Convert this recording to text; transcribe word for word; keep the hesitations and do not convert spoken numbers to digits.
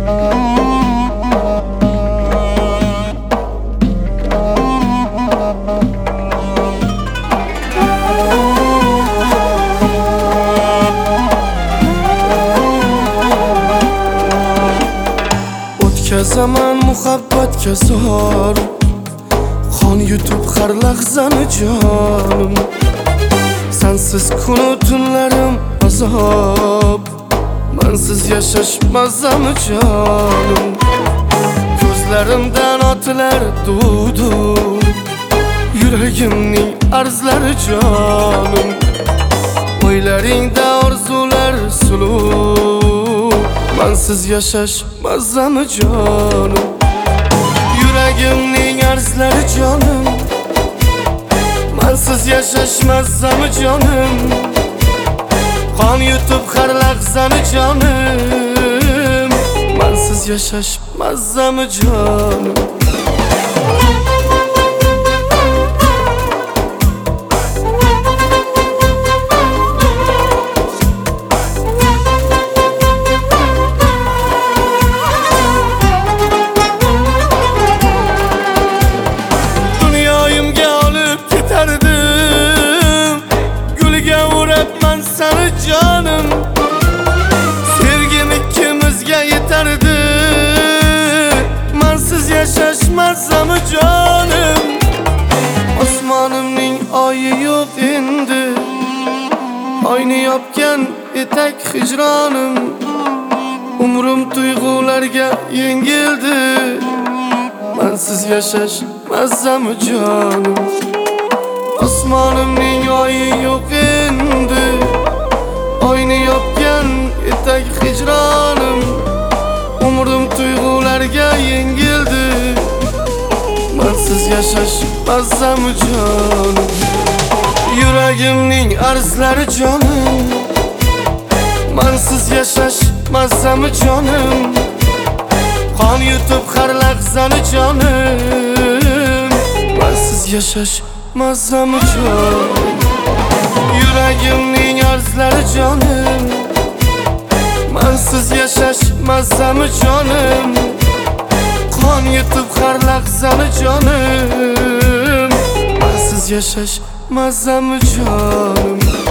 Zaman muhabbatga zor qon yutib har lahzani jonim sensiz kunu tunlarim azob mensiz yashash mazami jonim ko'zlarimdan otilar dudu yuragimning arzlari jonim o'ylaringda orzular suluv mensiz yashash mazami jonim yuragimning arzlari jonim mensiz yashash mazami jonim qon yutib har lahzani jonim mensiz yashash mazami jonim Sana canım sevgim ikimizga yetardi mensiz yashashmasam jonim osmonimning oyi yo'q endi oyni yopgan etak hijronim umrim tuyg'ularga yengildi mensiz yashashmasam jonim osmonimning oyi yo'q endi oyni yopgan etak hijronim umrim tuyg'ularga yengildi mensiz yashash mazam jonim yuragimning arzlari jonim mensiz yashash mazam jonim qon yutib har lahzani jonim mensiz yashash mazam jonim yuragimning arzlari jonim mensiz yashash mazami jonim qon yutib har lahzani jonim mensiz yashash mazami jonim